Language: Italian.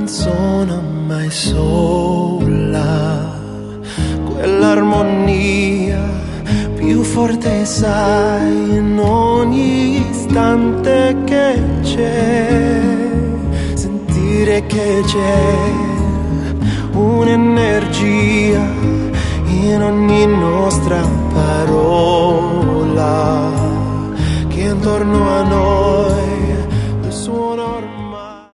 sono mai sola. Quell'armonia più forte sai in ogni istante che c'è, sentire che c'è un'energia in ogni nostra